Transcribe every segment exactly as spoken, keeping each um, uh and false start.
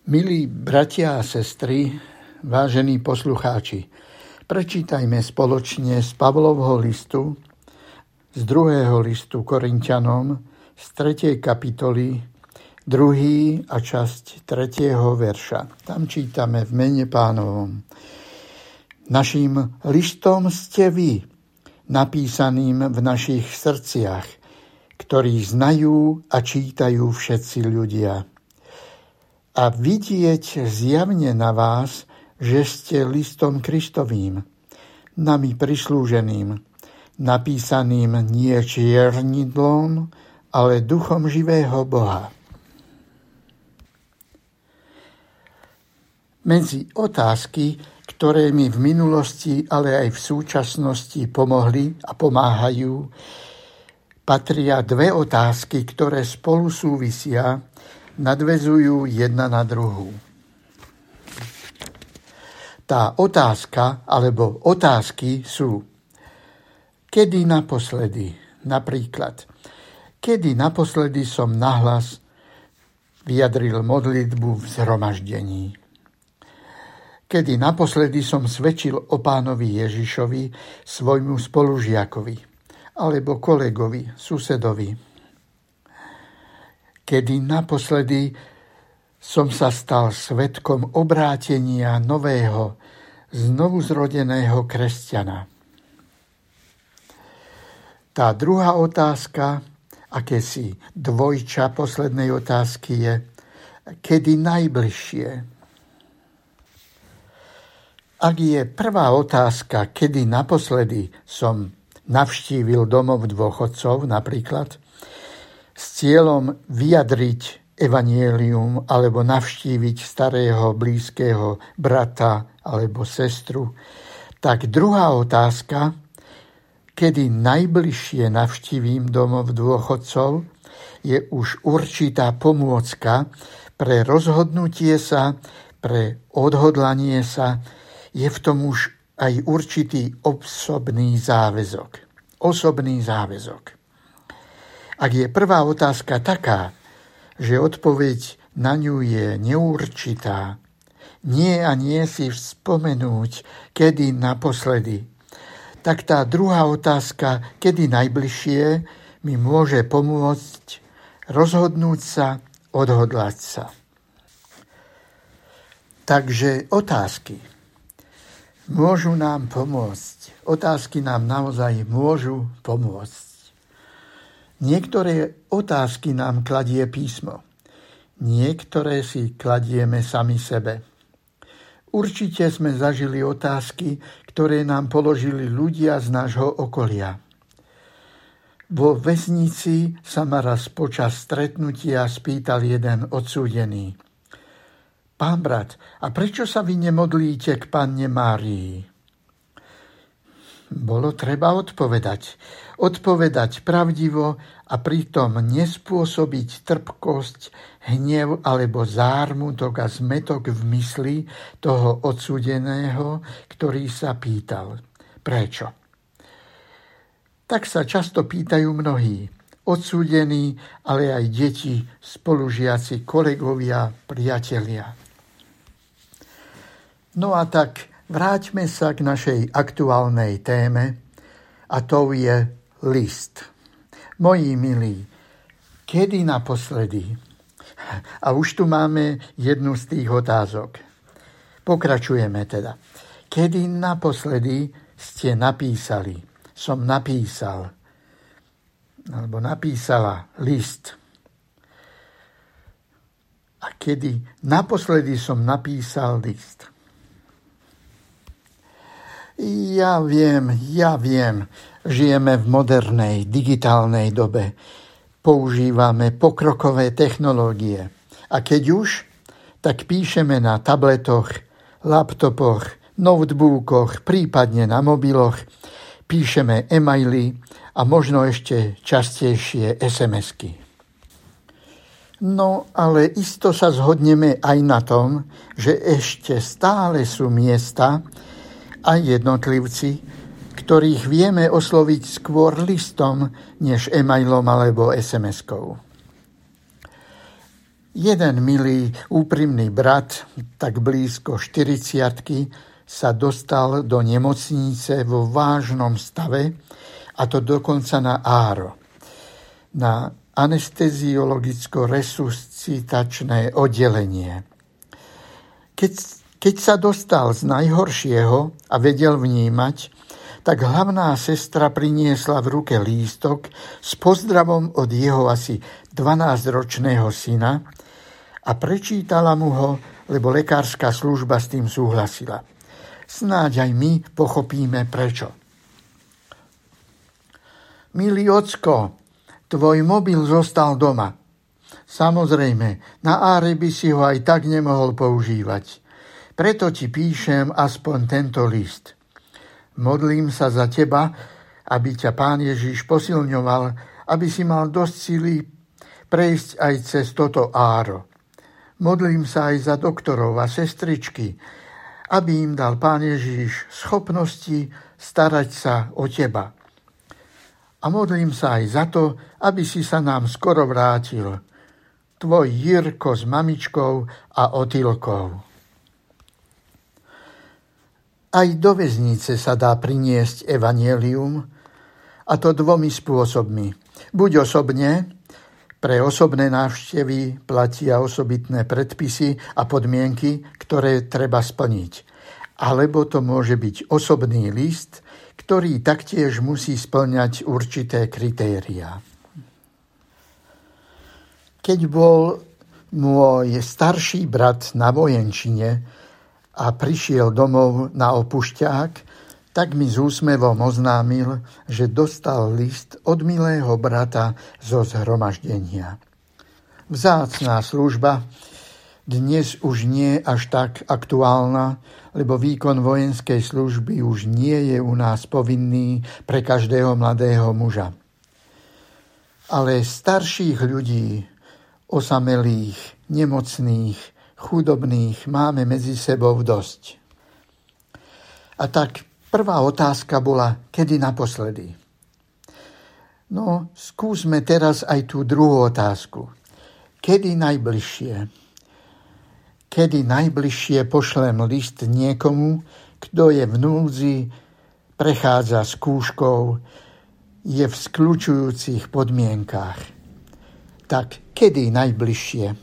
Milí bratia a sestry, vážení poslucháči, prečítajme spoločne z Pavlovho listu, z druhého listu Korinťanom, z tretej kapitoly, druhý a časť tretieho verša. Tam čítame v mene Pánovom. Naším listom ste vy, napísaným v našich srdciach, ktorí znajú a čítajú všetci ľudia. A vidieť zjavne na vás, že ste listom Kristovým, nami prislúženým, napísaným nie čiernidlom, ale duchom živého Boha. Medzi otázky, ktoré mi v minulosti, ale aj v súčasnosti pomohli a pomáhajú, patria dve otázky, ktoré spolu súvisia, nadväzujú jedna na druhú. Tá otázka, alebo otázky sú: kedy naposledy, napríklad, kedy naposledy som nahlas vyjadril modlitbu v zhromaždení? Kedy naposledy som svedčil o Pánovi Ježišovi svojmu spolužiakovi, alebo kolegovi, susedovi? Kedy naposledy som sa stal svedkom obrátenia nového, znovuzrodeného kresťana? Tá druhá otázka, akési dvojča poslednej otázky je, kedy najbližšie? Ak je prvá otázka, kedy naposledy som navštívil domov dôchodcov napríklad, s cieľom vyjadriť evanjelium alebo navštíviť starého blízkeho brata alebo sestru, tak druhá otázka, kedy najbližšie navštívim domov dôchodcov, je už určitá pomôcka pre rozhodnutie sa, pre odhodlanie sa, je v tom už aj určitý osobný záväzok. Osobný záväzok. Ak je prvá otázka taká, že odpoveď na ňu je neurčitá, nie a nie si spomenúť, kedy naposledy, tak tá druhá otázka, kedy najbližšie, mi môže pomôcť rozhodnúť sa, odhodlať sa. Takže otázky môžu nám pomôcť. Otázky nám naozaj môžu pomôcť. Niektoré otázky nám kladie písmo. Niektoré si kladieme sami sebe. Určite sme zažili otázky, ktoré nám položili ľudia z nášho okolia. Vo väznici sa ma raz počas stretnutia spýtal jeden odsúdený: Pán brat, a prečo sa vy nemodlíte k Panne Márii? Bolo treba odpovedať. Odpovedať pravdivo a pritom nespôsobiť trpkosť, hnev alebo zármutok a zmätok v mysli toho odsúdeného, ktorý sa pýtal. Prečo? Tak sa často pýtajú mnohí. Odsúdení, ale aj deti, spolužiaci, kolegovia, priatelia. No a tak vráťme sa k našej aktuálnej téme, a to je list. Moji milí, kedy naposledy? A už tu máme jednu z tých otázok. Pokračujeme teda. Kedy naposledy ste napísali, som napísal, alebo napísala list? A kedy naposledy som napísal list? Ja viem, ja viem, žijeme v modernej, digitálnej dobe. Používame pokrokové technológie. A keď už, tak píšeme na tabletoch, laptopoch, notebookoch, prípadne na mobiloch. Píšeme e-maily a možno ešte častejšie es em esky. No, ale isto sa zhodneme aj na tom, že ešte stále sú miesta a jednotlivci, ktorých vieme osloviť skôr listom, než e-mailom alebo es em eskou. Jeden milý, úprimný brat, tak blízko štyridsiatky, sa dostal do nemocnice vo vážnom stave, a to dokonca na áro, na anesteziologicko-resuscitačné oddelenie. Keď, keď sa dostal z najhoršieho a vedel vnímať, tak hlavná sestra priniesla v ruke lístok s pozdravom od jeho asi dvanásťročného syna a prečítala mu ho, lebo lekárska služba s tým súhlasila. Snáď aj my pochopíme prečo. Milý ocko, tvoj mobil zostal doma. Samozrejme, na áre by si ho aj tak nemohol používať. Preto ti píšem aspoň tento list. Modlím sa za teba, aby ťa Pán Ježiš posilňoval, aby si mal dosť sily prejsť aj cez toto áro. Modlím sa aj za doktorov a sestričky, aby im dal Pán Ježiš schopnosti starať sa o teba. A modlím sa aj za to, aby si sa nám skoro vrátil. Tvoj Jirko s mamičkou a Otýlkou. Aj do väznice sa dá priniesť evanjelium, a to dvomi spôsobmi. Buď osobne, pre osobné návštevy platia osobitné predpisy a podmienky, ktoré treba splniť. Alebo to môže byť osobný list, ktorý taktiež musí splňať určité kritériá. Keď bol môj starší brat na vojenčine a prišiel domov na opušťák, tak mi s úsmevom oznámil, že dostal list od milého brata zo zhromaždenia. Vzácná služba, dnes už nie až tak aktuálna, lebo výkon vojenskej služby už nie je u nás povinný pre každého mladého muža. Ale starších ľudí, osamelých, nemocných, chudobných máme medzi sebou dosť. A tak prvá otázka bola, kedy naposledy. No, skúsme teraz aj tú druhú otázku. Kedy najbližšie? Kedy najbližšie pošlem list niekomu, kto je v núdzi, prechádza skúškou, je v skľučujúcich podmienkách. Tak kedy najbližšie?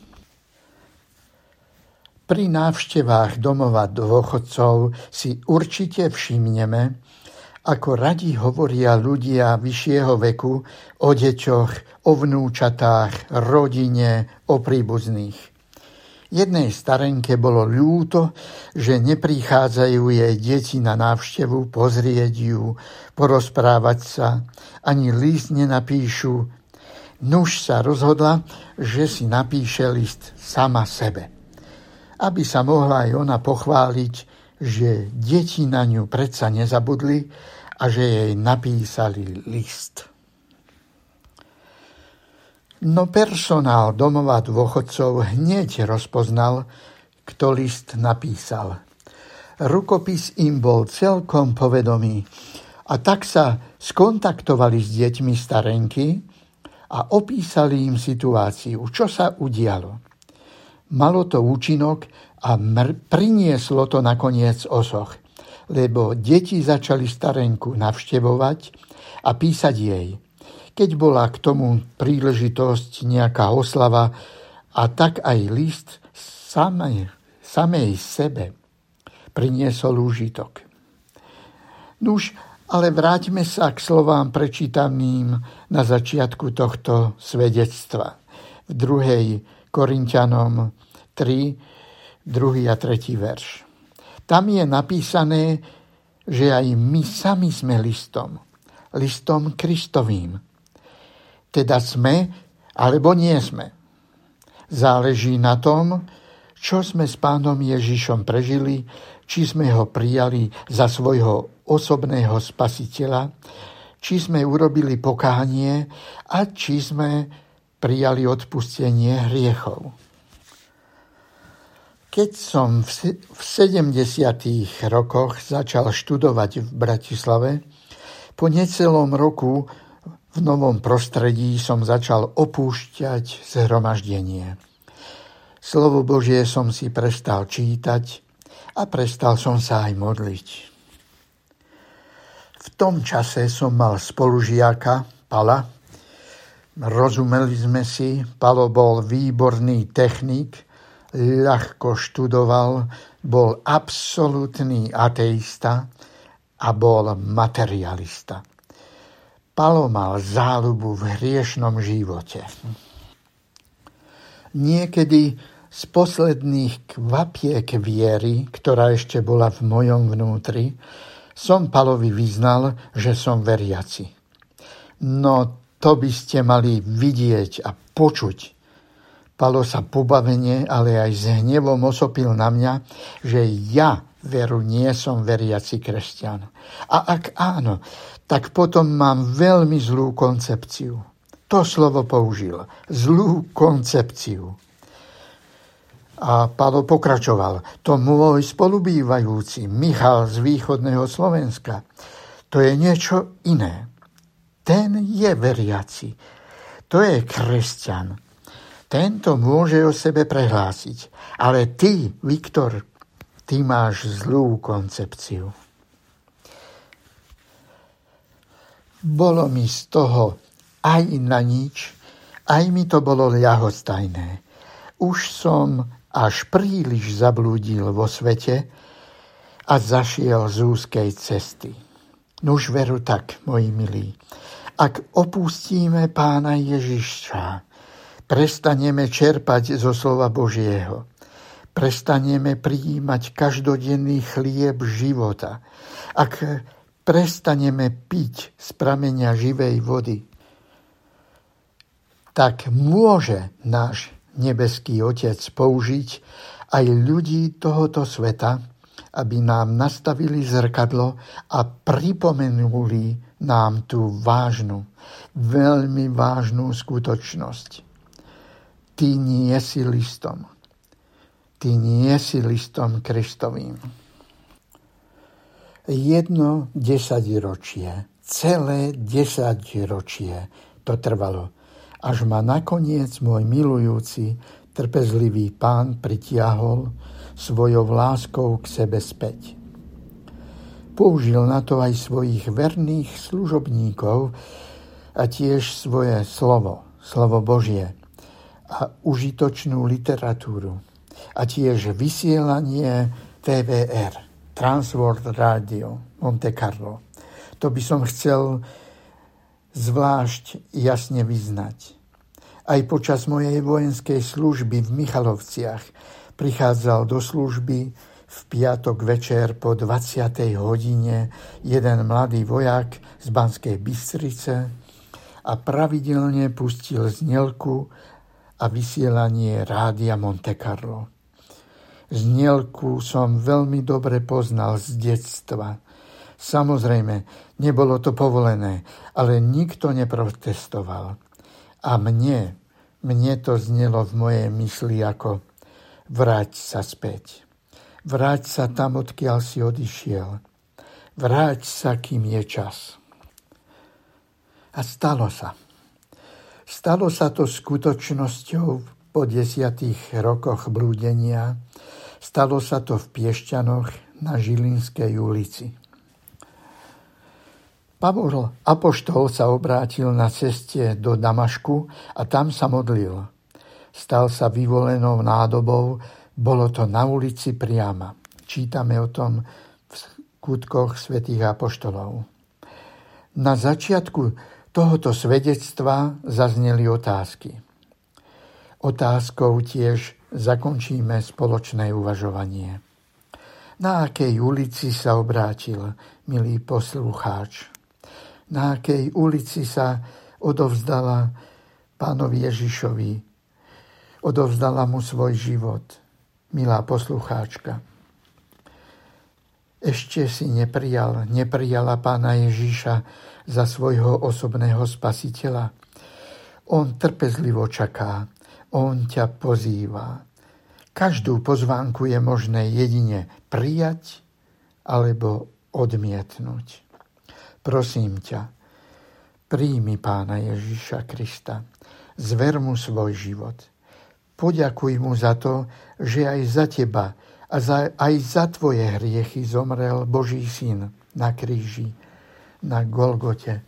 Pri návštevách domova dôchodcov si určite všimneme, ako radi hovoria ľudia vyššieho veku o deťoch, o vnúčatách, rodine, o príbuzných. Jednej starenke bolo ľúto, že neprichádzajú jej deti na návštevu pozrieť ju, porozprávať sa, ani list nenapíšu. Nuž sa rozhodla, že si napíše list sama sebe, aby sa mohla aj ona pochváliť, že deti na ňu predsa nezabudli a že jej napísali list. No personál domova dôchodcov hneď rozpoznal, kto list napísal. Rukopis im bol celkom povedomý a tak sa skontaktovali s deťmi starenky a opísali im situáciu, čo sa udialo. Malo to účinok a mr- prinieslo to nakoniec osoch, lebo deti začali starenku navštevovať a písať jej. Keď bola k tomu príležitosť, nejaká oslava, a tak aj list samej, samej sebe priniesol úžitok. Nuž, ale vráťme sa k slovám prečítaným na začiatku tohto svedectva. V druhej Korinťanom tri, druhý a tretí verš. Tam je napísané, že aj my sami sme listom. Listom Kristovým. Teda sme, alebo nie sme. Záleží na tom, čo sme s Pánom Ježišom prežili, či sme ho prijali za svojho osobného spasiteľa, či sme urobili pokánie a či sme prijali odpustenie hriechov. Keď som v sedemdesiatych rokoch začal študovať v Bratislave, po necelom roku v novom prostredí som začal opúšťať zhromaždenie. Slovo Božie som si prestal čítať a prestal som sa aj modliť. V tom čase som mal spolužiaka, Pala. Rozumeli sme si, Palo bol výborný technik, ľahko študoval, bol absolútny ateista a bol materialista. Palo mal záľubu v hriešnom živote. Niekedy z posledných kvapiek viery, ktorá ešte bola v mojom vnútri, som Palovi vyznal, že som veriaci. No to by ste mali vidieť a počuť. Palo sa pobavene, ale aj s hnevom osopil na mňa, že ja veru nie som veriaci kresťan. A ak áno, tak potom mám veľmi zlú koncepciu. To slovo použil. Zlú koncepciu. A Palo pokračoval. To môj spolubývajúci, Michal z východného Slovenska, to je niečo iné. Ten je veriaci. To je kresťan. Tento môže o sebe prehlásiť. Ale ty, Viktor, ty máš zlú koncepciu. Bolo mi z toho aj na nič, aj mi to bolo ľahostajné. Už som až príliš zablúdil vo svete a zašiel z úzkej cesty. Nuž veru tak, moji milí. Ak opustíme Pána Ježiša, prestaneme čerpať zo slova Božieho, prestaneme prijímať každodenný chlieb života, ak prestaneme piť z prameňa živej vody, tak môže náš nebeský Otec použiť aj ľudí tohoto sveta, aby nám nastavili zrkadlo a pripomenuli nám tú vážnu, veľmi vážnu skutočnosť. Ty nie si listom. Ty nie si listom Kristovým. Jedno desaťročie, celé desaťročie to trvalo, až ma nakoniec môj milujúci, trpezlivý Pán pritiahol svojou láskou k sebe späť. Použil na to aj svojich verných služobníkov a tiež svoje slovo, slovo Božie a užitočnú literatúru a tiež vysielanie té vé er, Transworld Radio Monte Carlo. To by som chcel zvlášť jasne vyznať. Aj počas mojej vojenskej služby v Michalovciach prichádzal do služby v piatok večer po dvadsiatej hodine jeden mladý vojak z Banskej Bystrice a pravidelne pustil znelku a vysielanie Rádia Monte Carlo. Znelku som veľmi dobre poznal z detstva. Samozrejme, nebolo to povolené, ale nikto neprotestoval. A mne, mne to znelo v mojej mysli ako vráť sa späť. Vráť sa tam, odkiaľ si odišiel. Vráť sa, kým je čas. A stalo sa. Stalo sa to skutočnosťou po desiatých rokoch blúdenia. Stalo sa to v Piešťanoch na Žilinskej ulici. Pavol apoštol sa obrátil na ceste do Damašku a tam sa modlil. Stal sa vyvolenou nádobou, bolo to na ulici priama. Čítame o tom v skutkoch svätých apoštolov. Na začiatku tohoto svedectva zazneli otázky. Otázkou tiež zakončíme spoločné uvažovanie. Na akej ulici sa obrátil, milý poslucháč? Na akej ulici sa odovzdala Pánovi Ježišovi? Odovzdala mu svoj život, milá poslucháčka. Ešte si neprijal, neprijala Pána Ježiša za svojho osobného spasiteľa. On trpezlivo čaká, on ťa pozýva. Každú pozvánku je možné jedine prijať alebo odmietnúť. Prosím ťa, príjmi Pána Ježiša Krista, zver mu svoj život. Poďakuj mu za to, že aj za teba a za, aj za tvoje hriechy zomrel Boží syn na kríži, na Golgote.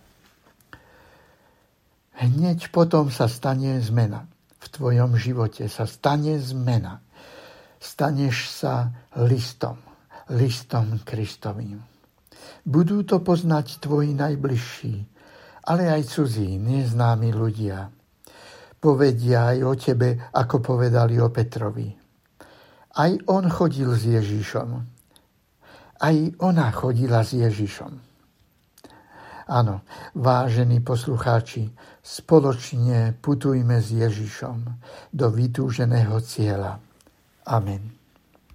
Hneď potom sa stane zmena. V tvojom živote sa stane zmena. Staneš sa listom, listom Kristovým. Budú to poznať tvoji najbližší, ale aj cudzí, neznámi ľudia. Povedia aj o tebe, ako povedali o Petrovi. Aj on chodil s Ježišom. Aj ona chodila s Ježišom. Áno, vážení poslucháči, spoločne putujme s Ježišom do vytúženého cieľa. Amen.